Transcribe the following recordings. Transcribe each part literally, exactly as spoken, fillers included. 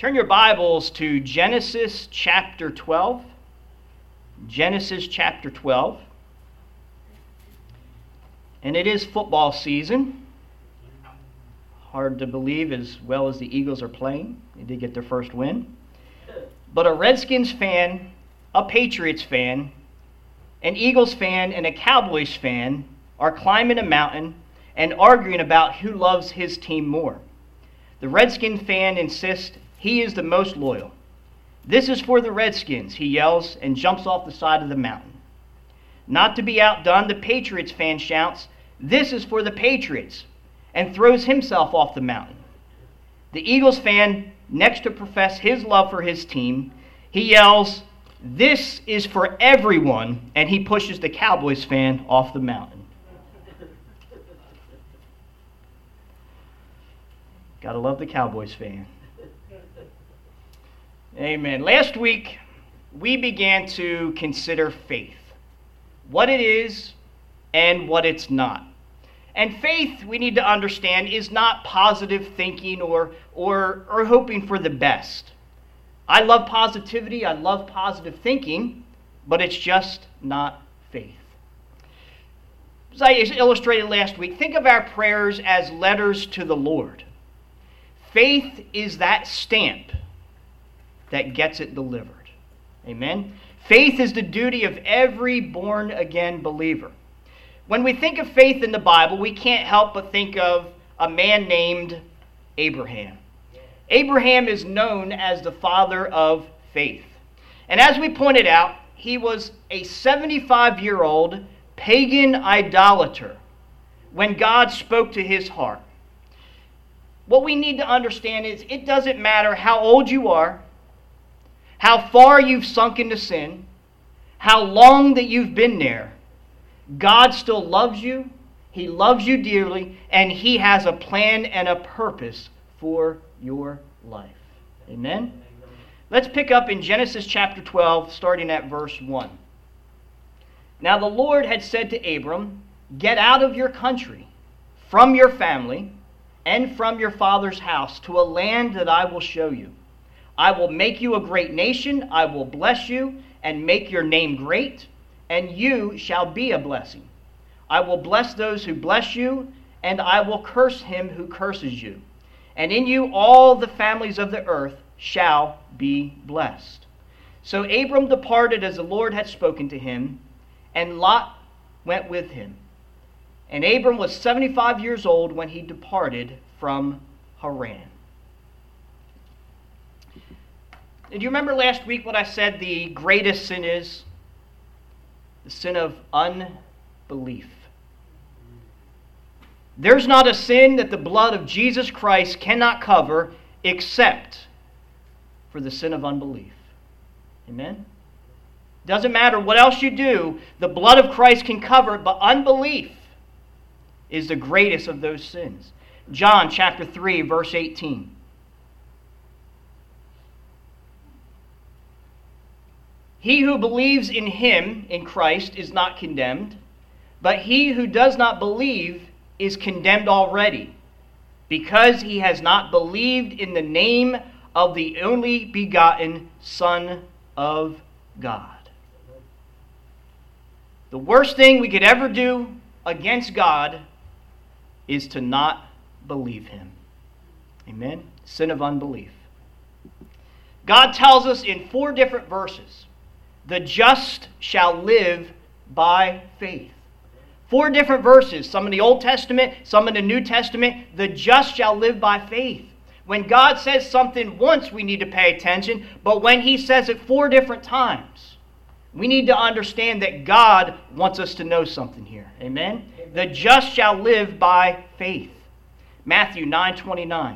Turn your Bibles to Genesis chapter twelve. Genesis chapter twelve. And it is football season. Hard to believe as well as the Eagles are playing. They did get their first win. But a Redskins fan, a Patriots fan, an Eagles fan, and a Cowboys fan are climbing a mountain and arguing about who loves his team more. The Redskins fan insists he is the most loyal. "This is for the Redskins," he yells and jumps off the side of the mountain. Not to be outdone, the Patriots fan shouts, "This is for the Patriots," and throws himself off the mountain. The Eagles fan, next to profess his love for his team, he yells, "This is for everyone," and he pushes the Cowboys fan off the mountain. Gotta love the Cowboys fan. Amen. Last week, we began to consider faith. What it is and what it's not. And faith, we need to understand, is not positive thinking or, or, or hoping for the best. I love positivity, I love positive thinking, but it's just not faith. As I illustrated last week, think of our prayers as letters to the Lord. Faith is that stamp that gets it delivered. Amen? Faith is the duty of every born-again believer. When we think of faith in the Bible, we can't help but think of a man named Abraham. Abraham is known as the father of faith. And as we pointed out, he was a seventy-five-year-old pagan idolater when God spoke to his heart. What we need to understand is it doesn't matter how old you are, how far you've sunk into sin, how long that you've been there, God still loves you, He loves you dearly, and He has a plan and a purpose for your life. Amen? Let's pick up in Genesis chapter twelve, starting at verse one. "Now the Lord had said to Abram, 'Get out of your country, from your family, and from your father's house, to a land that I will show you. I will make you a great nation, I will bless you, and make your name great, and you shall be a blessing. I will bless those who bless you, and I will curse him who curses you. And in you all the families of the earth shall be blessed.' So Abram departed as the Lord had spoken to him, and Lot went with him. And Abram was seventy-five years old when he departed from Haran." Do you remember last week what I said the greatest sin is? The sin of unbelief. There's not a sin that the blood of Jesus Christ cannot cover except for the sin of unbelief. Amen? Doesn't matter what else you do, the blood of Christ can cover it, but unbelief is the greatest of those sins. John chapter three, verse eighteen. "He who believes in him," in Christ, "is not condemned, but he who does not believe is condemned already, because he has not believed in the name of the only begotten Son of God." The worst thing we could ever do against God is to not believe him. Amen? Sin of unbelief. God tells us in four different verses, the just shall live by faith. Four different verses, some in the Old Testament, some in the New Testament. The just shall live by faith. When God says something once, we need to pay attention, but when He says it four different times, we need to understand that God wants us to know something here. Amen? The just shall live by faith. Matthew nine twenty-nine.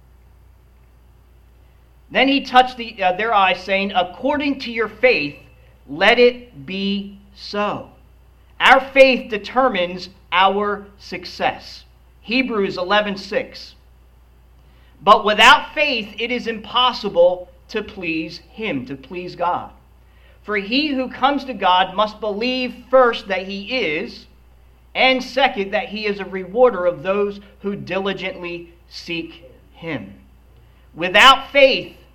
"Then He touched the, uh, their eyes, saying, 'According to your faith, let it be so.'" Our faith determines our success. Hebrews eleven six. "But without faith it is impossible to please Him," to please God. "For he who comes to God must believe first that He is, and second, that He is a rewarder of those who diligently seek Him." Without faith,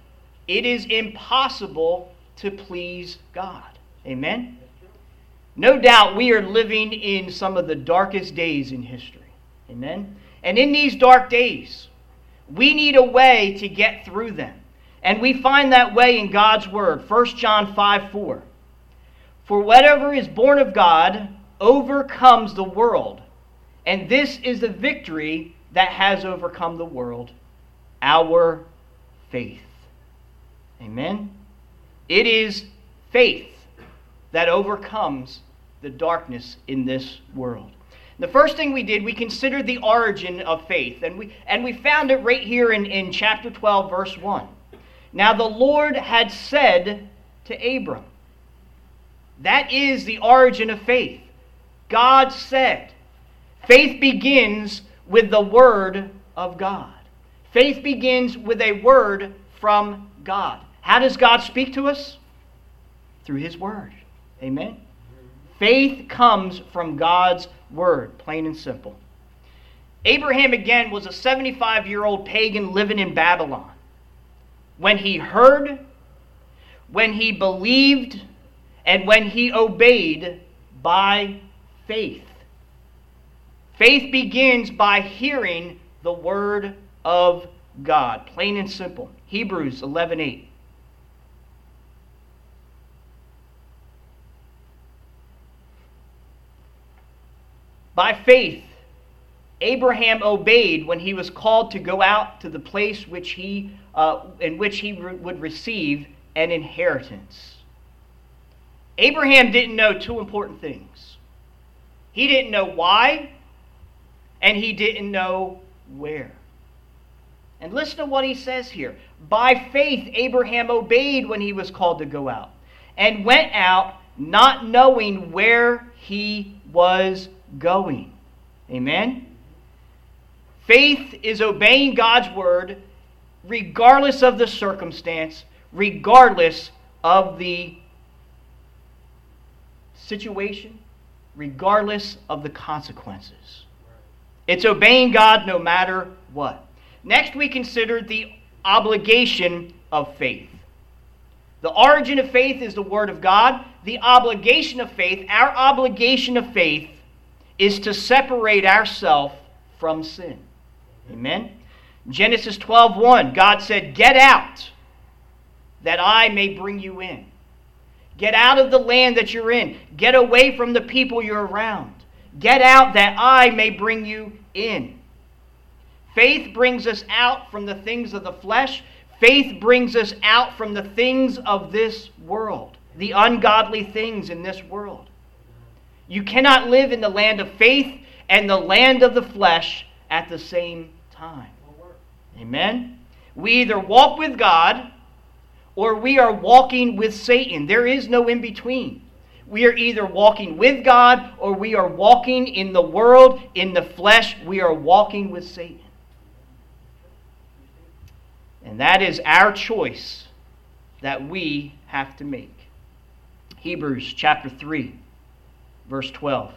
it is impossible to please God. Amen? No doubt we are living in some of the darkest days in history. Amen? And in these dark days, we need a way to get through them. And we find that way in God's Word. First John five four. For whatever is born of God overcomes the world. And this is the victory that has overcome the world, our faith. Amen? It is faith that overcomes the darkness in this world. The first thing we did, we considered the origin of faith. And we, and we found it right here in, in chapter twelve, verse one. Now the Lord had said to Abram. That is the origin of faith. God said. Faith begins with the Word of God. Faith begins with a word from God. How does God speak to us? Through His Word. Amen? Faith comes from God's Word, plain and simple. Abraham, again, was a seventy-five-year-old pagan living in Babylon. When he heard, when he believed, and when he obeyed by faith. Faith begins by hearing the Word of God, plain and simple. Hebrews eleven eight. By faith, Abraham obeyed when he was called to go out to the place which he, uh, in which he re- would receive an inheritance. Abraham didn't know two important things. He didn't know why, and he didn't know where. And listen to what he says here. By faith, Abraham obeyed when he was called to go out, and went out not knowing where he was going. Amen? Faith is obeying God's Word regardless of the circumstance, regardless of the situation, regardless of the consequences. It's obeying God no matter what. Next, we consider the obligation of faith. The origin of faith is the Word of God. The obligation of faith, our obligation of faith, is to separate ourselves from sin. Amen? Genesis twelve one, God said, "Get out, that I may bring you in." Get out of the land that you're in. Get away from the people you're around. Get out that I may bring you in. Faith brings us out from the things of the flesh. Faith brings us out from the things of this world, the ungodly things in this world. You cannot live in the land of faith and the land of the flesh at the same time. Amen? We either walk with God or we are walking with Satan. There is no in between. We are either walking with God or we are walking in the world, in the flesh. We are walking with Satan. And that is our choice that we have to make. Hebrews chapter three, verse twelve.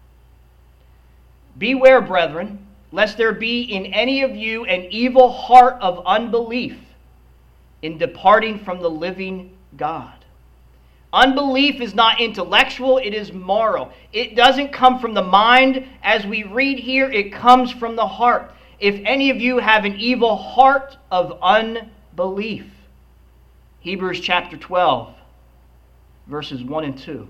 Beware, brethren, lest there be in any of you an evil heart of unbelief in departing from the living God. Unbelief is not intellectual, it is moral. It doesn't come from the mind. As we read here, it comes from the heart. If any of you have an evil heart of unbelief. Hebrews chapter twelve, verses one and two.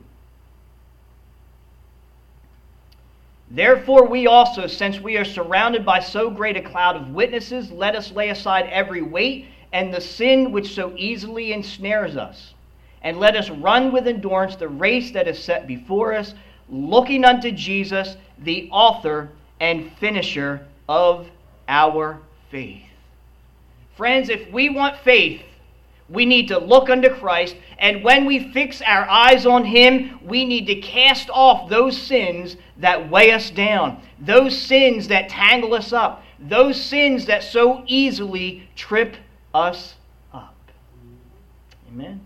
Therefore we also, since we are surrounded by so great a cloud of witnesses, let us lay aside every weight and the sin which so easily ensnares us. And let us run with endurance the race that is set before us, looking unto Jesus, the author and finisher of our faith. Friends, if we want faith, we need to look unto Christ, and when we fix our eyes on Him, we need to cast off those sins that weigh us down, those sins that tangle us up, those sins that so easily trip us up. Amen?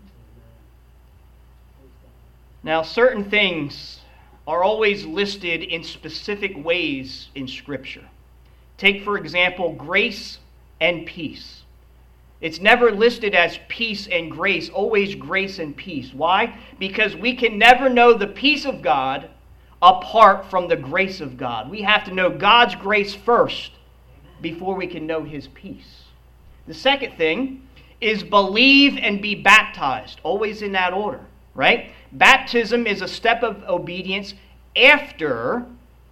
Now, certain things are always listed in specific ways in Scripture. Take, for example, grace and peace. It's never listed as peace and grace, always grace and peace. Why? Because we can never know the peace of God apart from the grace of God. We have to know God's grace first before we can know his peace. The second thing is believe and be baptized, always in that order, right? Baptism is a step of obedience after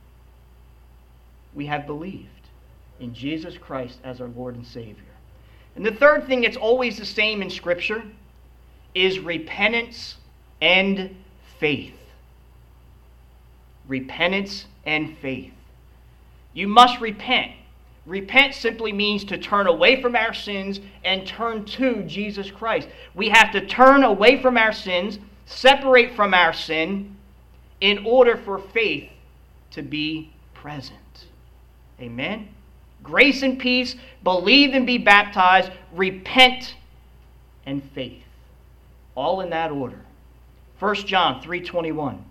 we have believed in Jesus Christ as our Lord and Savior. And the third thing that's always the same in Scripture is repentance and faith. Repentance and faith. You must repent. Repent simply means to turn away from our sins and turn to Jesus Christ. We have to turn away from our sins, separate from our sin, in order for faith to be present. Amen? Grace and peace, believe and be baptized, repent and faith. All in that order. First John three twenty-one.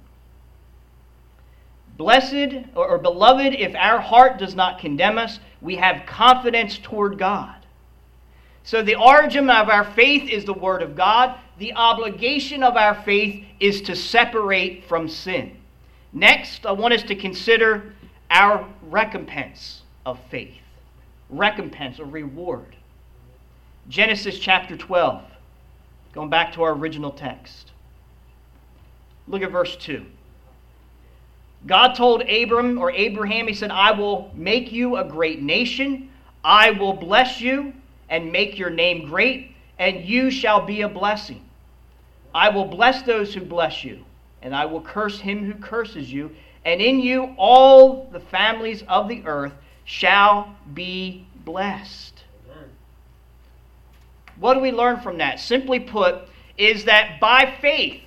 Blessed or, or beloved, if our heart does not condemn us, we have confidence toward God. So the origin of our faith is the Word of God. The obligation of our faith is to separate from sin. Next, I want us to consider our recompense of faith. Recompense or reward. Genesis chapter twelve. Going back to our original text. Look at verse two. God told Abram or Abraham, he said, I will make you a great nation. I will bless you and make your name great, and you shall be a blessing. I will bless those who bless you, and I will curse him who curses you, and in you all the families of the earth shall be blessed. Amen. What do we learn from that? Simply put, is that by faith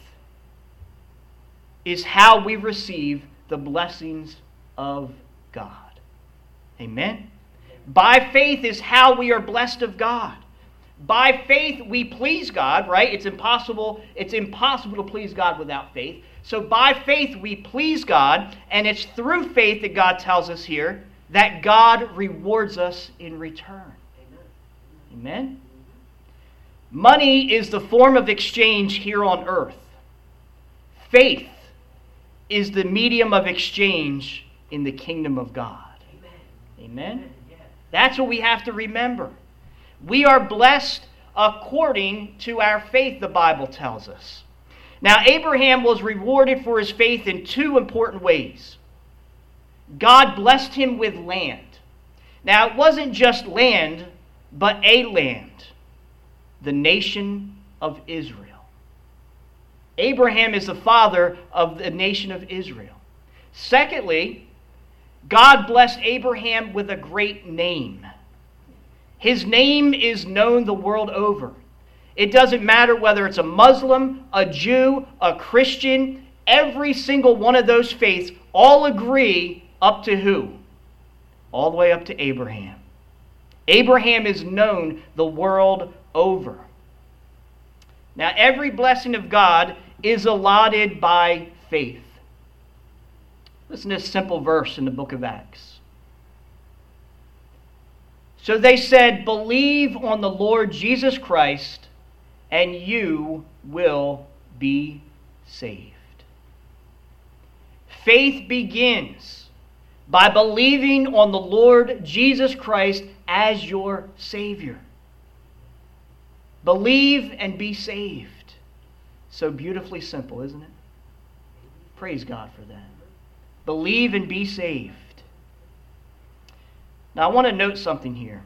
is how we receive the blessings of God. Amen? By faith is how we are blessed of God. By faith we please God, right? It's impossible, it's impossible to please God without faith. So by faith we please God, and it's through faith that God tells us here that God rewards us in return. Amen? Amen? Money is the form of exchange here on earth. Faith is the medium of exchange in the kingdom of God. Amen? Amen? That's what we have to remember. We are blessed according to our faith, the Bible tells us. Now, Abraham was rewarded for his faith in two important ways. God blessed him with land. Now, it wasn't just land, but a land, the nation of Israel. Abraham is the father of the nation of Israel. Secondly, God blessed Abraham with a great name. His name is known the world over. It doesn't matter whether it's a Muslim, a Jew, a Christian, every single one of those faiths all agree up to who? All the way up to Abraham. Abraham is known the world over. Now, every blessing of God is allotted by faith. Listen to this simple verse in the book of Acts. So they said, believe on the Lord Jesus Christ, and you will be saved. Faith begins by believing on the Lord Jesus Christ as your Savior. Believe and be saved. So beautifully simple, isn't it? Praise God for that. Believe and be saved. Now I want to note something here.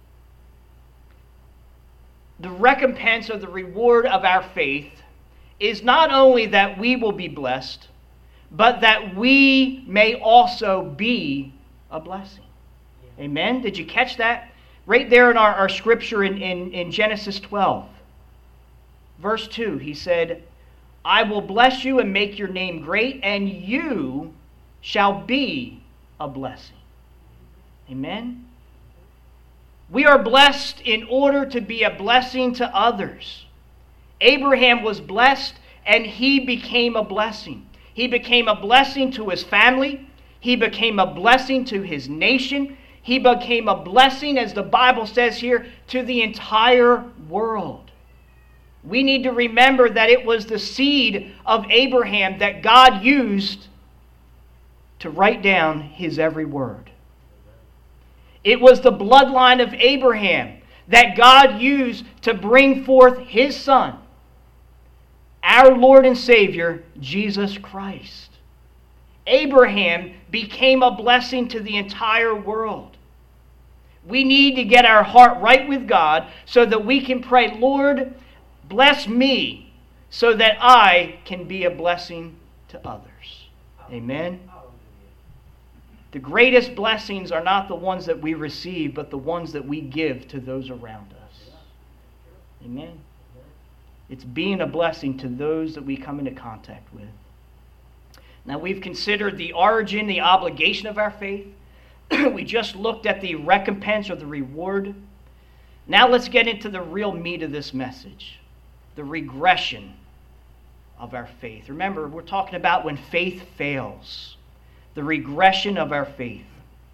The recompense or the reward of our faith is not only that we will be blessed, but that we may also be a blessing. Yeah. Amen? Did you catch that? Right there in our, our scripture in, in, in Genesis twelve. Verse two, he said, I will bless you and make your name great, and you shall be a blessing. Amen? We are blessed in order to be a blessing to others. Abraham was blessed, and he became a blessing. He became a blessing to his family. He became a blessing to his nation. He became a blessing, as the Bible says here, to the entire world. We need to remember that it was the seed of Abraham that God used to write down his every word. It was the bloodline of Abraham that God used to bring forth his Son, our Lord and Savior, Jesus Christ. Abraham became a blessing to the entire world. We need to get our heart right with God so that we can pray, Lord, bless me so that I can be a blessing to others. Amen. The greatest blessings are not the ones that we receive, but the ones that we give to those around us. Amen. It's being a blessing to those that we come into contact with. Now, we've considered the origin, the obligation of our faith. We just looked at the recompense or the reward. Now let's get into the real meat of this message, the regression of our faith. Remember, we're talking about when faith fails, the regression of our faith.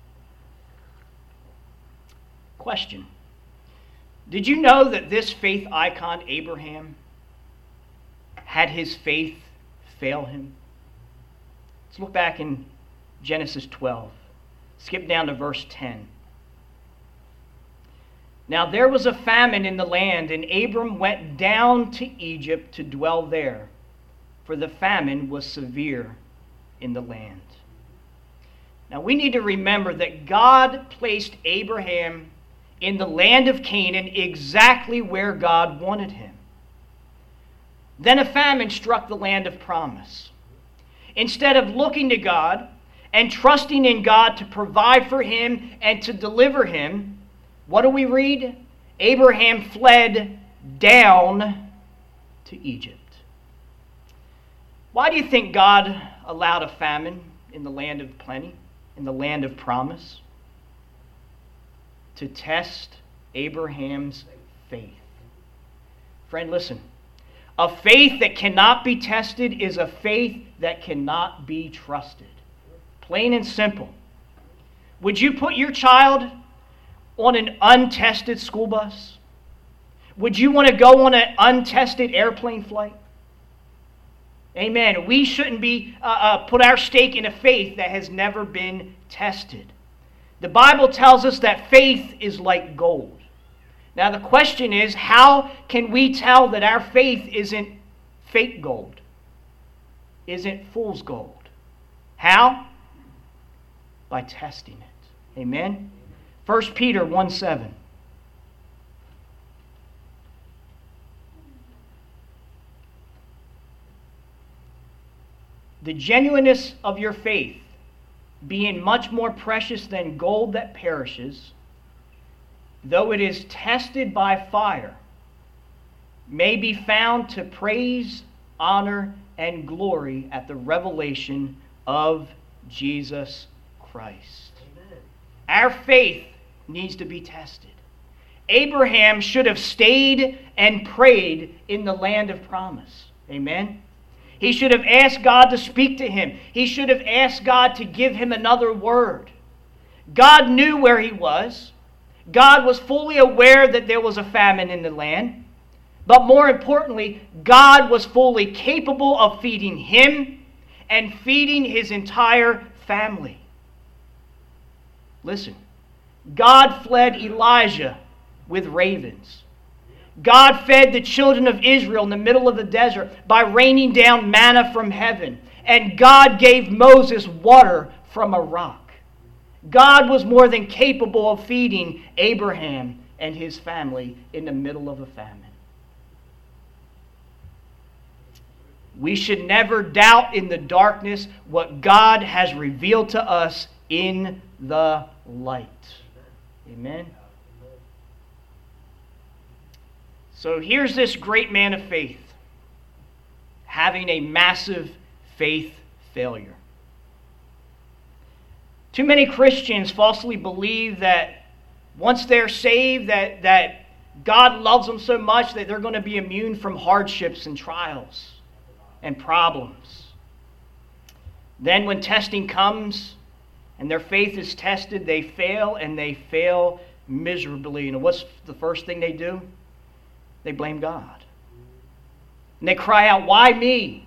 Question. Did you know that this faith icon, Abraham, had his faith fail him? Let's look back in Genesis twelve. Skip down to verse ten. Now there was a famine in the land, and Abram went down to Egypt to dwell there, for the famine was severe in the land. Now we need to remember that God placed Abraham in the land of Canaan exactly where God wanted him. Then a famine struck the land of promise. Instead of looking to God and trusting in God to provide for him and to deliver him, what do we read? Abraham fled down to Egypt. Why do you think God allowed a famine in the land of plenty, in the land of promise? To test Abraham's faith. Friend, listen. A faith that cannot be tested is a faith that cannot be trusted. Plain and simple. Would you put your child on an untested school bus? Would you want to go on an untested airplane flight? Amen. We shouldn't be uh, uh, put our stake in a faith that has never been tested. The Bible tells us that faith is like gold. Now the question is, how can we tell that our faith isn't fake gold? Isn't fool's gold? How? By testing it. Amen? First Peter one seven. The genuineness of your faith, being much more precious than gold that perishes, though it is tested by fire, may be found to praise, honor, and glory at the revelation of Jesus Christ. Amen. Our faith needs to be tested. Abraham should have stayed and prayed in the land of promise. Amen. He should have asked God to speak to him. He should have asked God to give him another word. God knew where he was. God was fully aware that there was a famine in the land. But more importantly, God was fully capable of feeding him and feeding his entire family. Listen, God fed Elijah with ravens. God fed the children of Israel in the middle of the desert by raining down manna from heaven. And God gave Moses water from a rock. God was more than capable of feeding Abraham and his family in the middle of a famine. We should never doubt in the darkness what God has revealed to us in the light. Amen. So here's this great man of faith having a massive faith failure. Too many Christians falsely believe that once they're saved, that, that God loves them so much that they're going to be immune from hardships and trials and problems. Then when testing comes and their faith is tested, they fail, and they fail miserably. And what's the first thing they do? They blame God. And they cry out, "Why me?"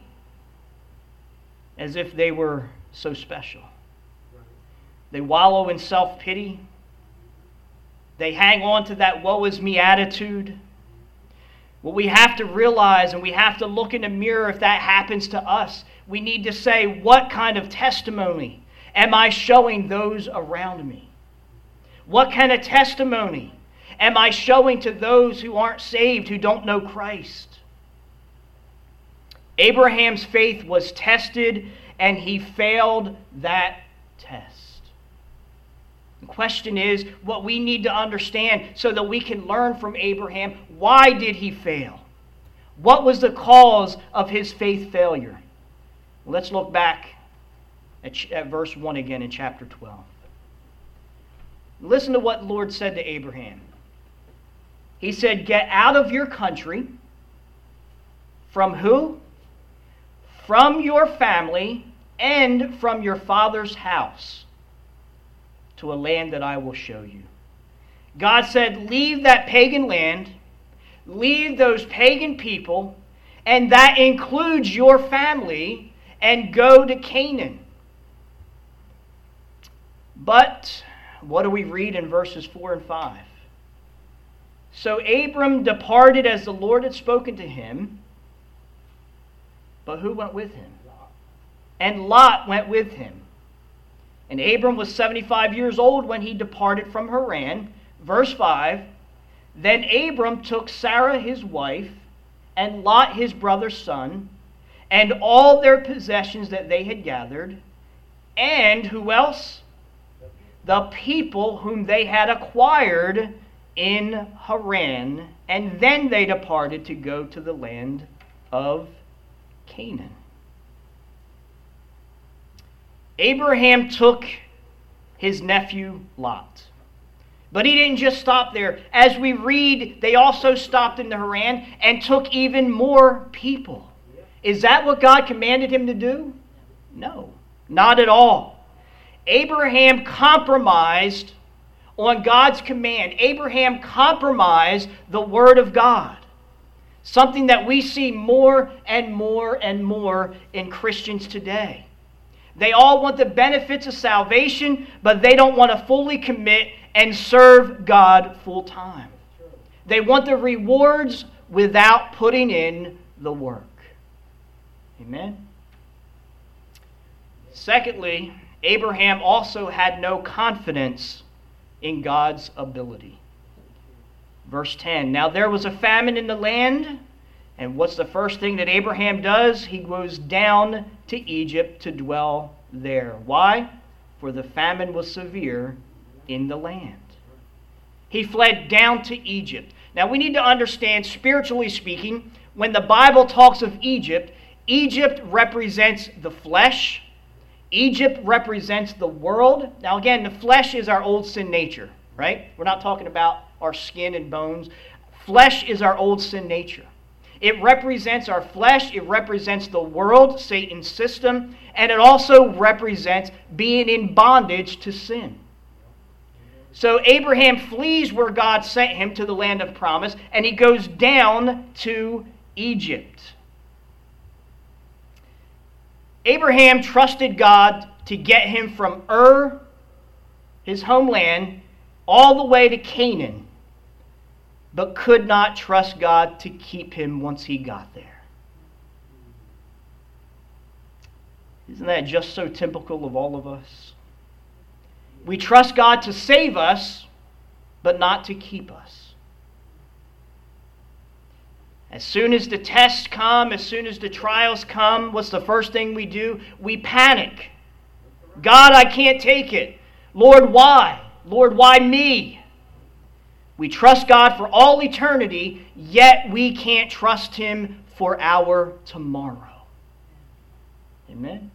As if they were so special. They wallow in self-pity. They hang on to that woe is me attitude. What we have to realize, and we have to look in the mirror if that happens to us, we need to say, what kind of testimony am I showing those around me? What kind of testimony am I showing to those who aren't saved, who don't know Christ? Abraham's faith was tested, and he failed that test. The question is what we need to understand so that we can learn from Abraham. Why did he fail? What was the cause of his faith failure? Well, let's look back at, ch- at verse one again in chapter twelve. Listen to what the Lord said to Abraham. He said, "Get out of your country." From who? From your family and from your father's house, to a land that I will show you. God said, leave that pagan land, leave those pagan people, and that includes your family, and go to Canaan. But what do we read in verses four and five? So Abram departed as the Lord had spoken to him, but who went with him? And Lot went with him. And Abram was seventy-five years old when he departed from Haran. Verse five, then Abram took Sarah his wife, and Lot his brother's son, and all their possessions that they had gathered, and who else? The people whom they had acquired in Haran, and then they departed to go to the land of Canaan. Abraham took his nephew Lot. But he didn't just stop there. As we read, they also stopped in the Haran and took even more people. Is that what God commanded him to do? No, not at all. Abraham compromised on God's command. Abraham compromised the Word of God. Something that we see more and more and more in Christians today. They all want the benefits of salvation, but they don't want to fully commit and serve God full time. They want the rewards without putting in the work. Amen? Secondly, Abraham also had no confidence in God's ability. Verse ten, now there was a famine in the land, and what's the first thing that Abraham does? He goes down to Egypt to dwell there. Why? For the famine was severe in the land. He fled down to Egypt. Now we need to understand, spiritually speaking, when the Bible talks of Egypt, Egypt represents the flesh. Egypt represents the world. Now again, the flesh is our old sin nature, right? We're not talking about our skin and bones. Flesh is our old sin nature. It represents our flesh, it represents the world, Satan's system, and it also represents being in bondage to sin. So Abraham flees where God sent him to the land of promise, and he goes down to Egypt. Abraham trusted God to get him from Ur, his homeland, all the way to Canaan, but could not trust God to keep him once he got there. Isn't that just so typical of all of us? We trust God to save us, but not to keep us. As soon as the tests come, as soon as the trials come, what's the first thing we do? We panic. God, I can't take it. Lord, why? Lord, why me? We trust God for all eternity, yet we can't trust Him for our tomorrow. Amen?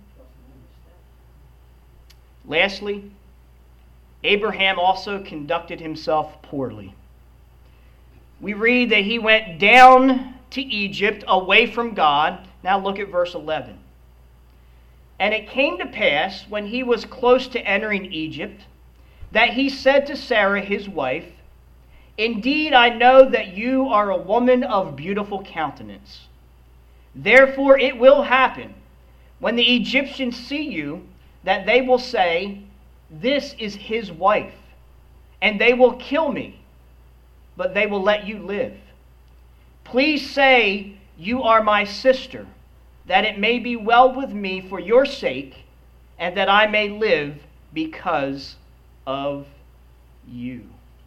Lastly, Abraham also conducted himself poorly. We read that he went down to Egypt away from God. Now look at verse eleven. And it came to pass, when he was close to entering Egypt, that he said to Sarah his wife, Indeed, I know that you are a woman of beautiful countenance. Therefore it will happen, when the Egyptians see you, that they will say, This is his wife, and they will kill me, but they will let you live. Please say, You are my sister, that it may be well with me for your sake, and that I may live because of you.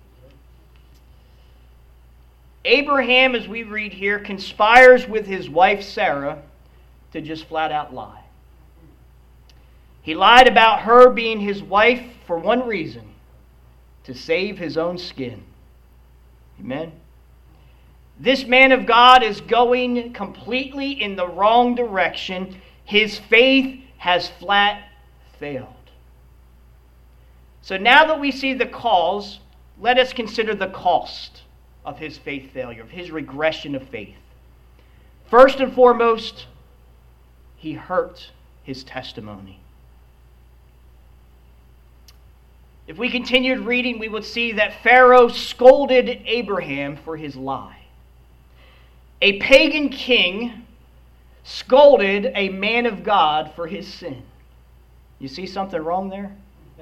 Abraham, as we read here, conspires with his wife Sarah to just flat out lie. He lied about her being his wife for one reason, to save his own skin. Amen. This man of God is going completely in the wrong direction. His faith has flat failed. So now that we see the cause, let us consider the cost of his faith failure, of his regression of faith. First and foremost, he hurt his testimony. If we continued reading, we would see that Pharaoh scolded Abraham for his lie. A pagan king scolded a man of God for his sin. You see something wrong there?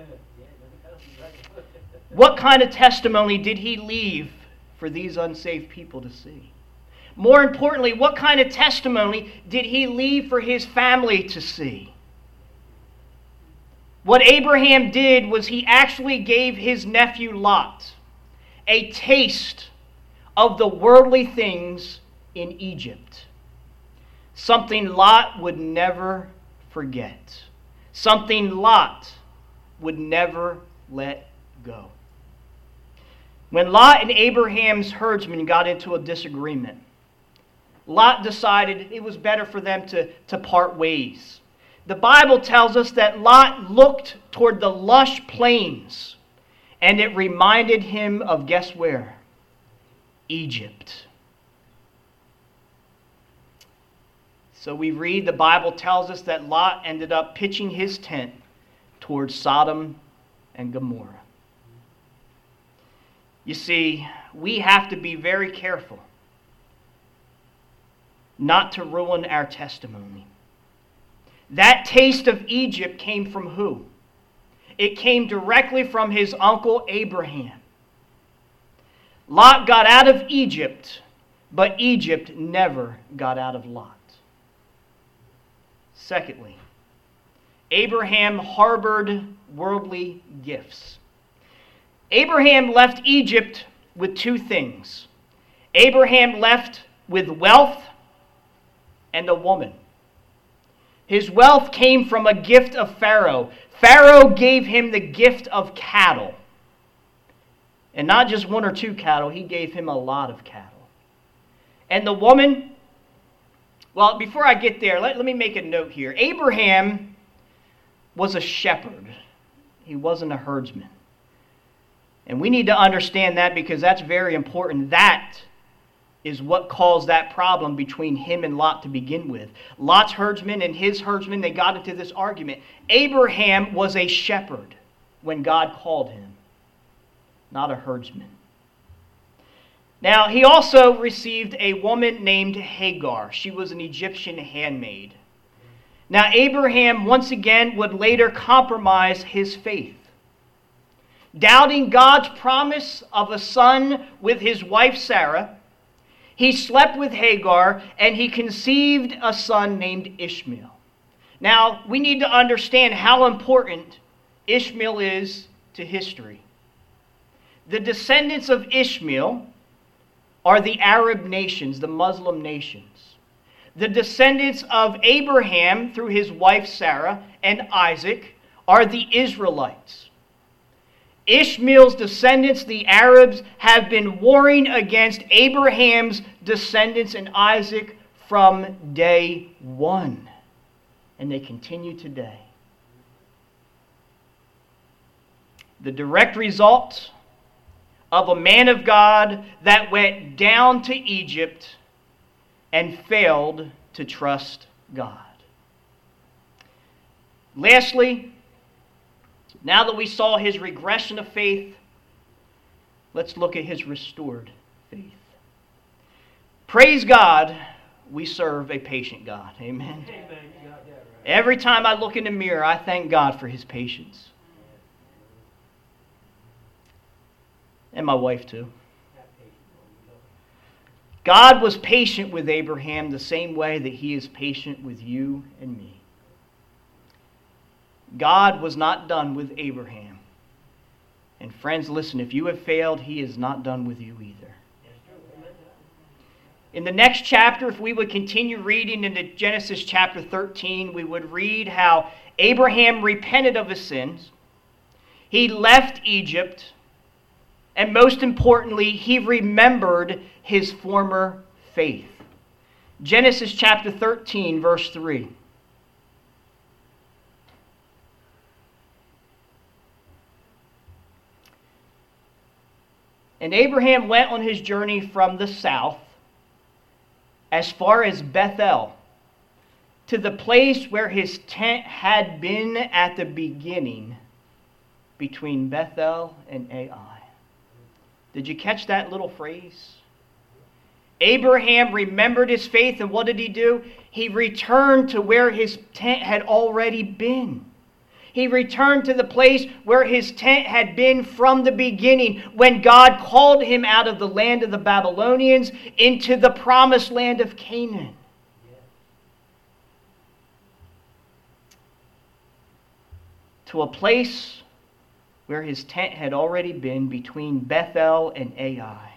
What kind of testimony did he leave for these unsaved people to see? More importantly, what kind of testimony did he leave for his family to see? What Abraham did was he actually gave his nephew Lot a taste of the worldly things in Egypt. Something Lot would never forget. Something Lot would never let go. When Lot and Abraham's herdsmen got into a disagreement, Lot decided it was better for them to, to part ways. The Bible tells us that Lot looked toward the lush plains, and it reminded him of, guess where? Egypt. So we read, the Bible tells us that Lot ended up pitching his tent towards Sodom and Gomorrah. You see, we have to be very careful not to ruin our testimony. That taste of Egypt came from who? It came directly from his uncle Abraham. Lot got out of Egypt, but Egypt never got out of Lot. Secondly, Abraham harbored worldly gifts. Abraham left Egypt with two things. Abraham left with wealth and a woman. His wealth came from a gift of Pharaoh. Pharaoh gave him the gift of cattle. And not just one or two cattle, he gave him a lot of cattle. And the woman, well, before I get there, let, let me make a note here. Abraham was a shepherd. He wasn't a herdsman. And we need to understand that because that's very important. That is what caused that problem between him and Lot to begin with. Lot's herdsmen and his herdsmen, they got into this argument. Abraham was a shepherd when God called him, not a herdsman. Now, he also received a woman named Hagar. She was an Egyptian handmaid. Now, Abraham, once again, would later compromise his faith. Doubting God's promise of a son with his wife Sarah, he slept with Hagar and he conceived a son named Ishmael. Now, we need to understand how important Ishmael is to history. The descendants of Ishmael are the Arab nations, the Muslim nations. The descendants of Abraham through his wife Sarah and Isaac are the Israelites. Ishmael's descendants, the Arabs, have been warring against Abraham's descendants and Isaac from day one. And they continue today. The direct result of a man of God that went down to Egypt and failed to trust God. Lastly, now that we saw his regression of faith, let's look at his restored faith. Praise God, we serve a patient God. Amen. Every time I look in the mirror, I thank God for his patience. And my wife too. God was patient with Abraham the same way that he is patient with you and me. God was not done with Abraham. And friends, listen, if you have failed, he is not done with you either. In the next chapter, if we would continue reading into Genesis chapter thirteen, we would read how Abraham repented of his sins. He left Egypt. And most importantly, he remembered his former faith. Genesis chapter thirteen, verse three. And Abraham went on his journey from the south as far as Bethel, to the place where his tent had been at the beginning, between Bethel and Ai. Did you catch that little phrase? Abraham remembered his faith, and what did he do? He returned to where his tent had already been. He returned to the place where his tent had been from the beginning, when God called him out of the land of the Babylonians into the promised land of Canaan. To a place where his tent had already been, between Bethel and Ai.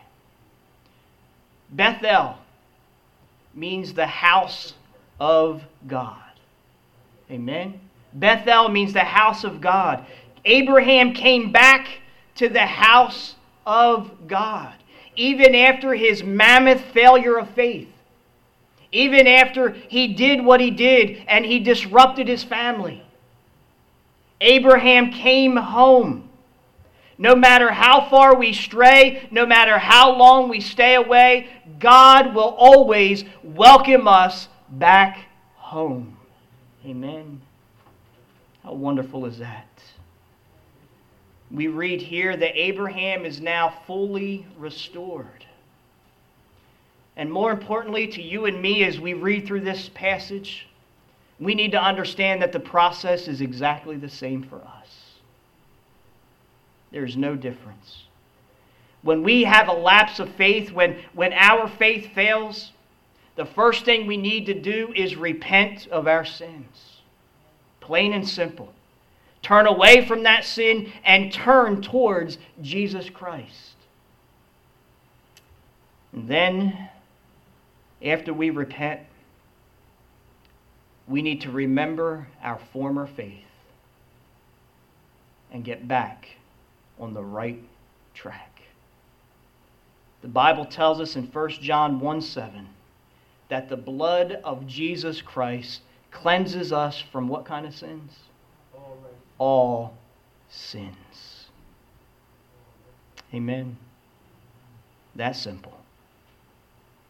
Bethel means the house of God. Amen? Bethel means the house of God. Abraham came back to the house of God, even after his mammoth failure of faith. Even after he did what he did and he disrupted his family. Abraham came home. No matter how far we stray, no matter how long we stay away, God will always welcome us back home. Amen. How wonderful is that? We read here that Abraham is now fully restored. And more importantly to you and me, as we read through this passage, we need to understand that the process is exactly the same for us. There's no difference. When we have a lapse of faith, when, when our faith fails, the first thing we need to do is repent of our sins. Plain and simple. Turn away from that sin and turn towards Jesus Christ. And then, after we repent, we need to remember our former faith and get back on the right track. The Bible tells us in First John one seven that the blood of Jesus Christ cleanses us from what kind of sins? All, right. All sins. Amen. That simple.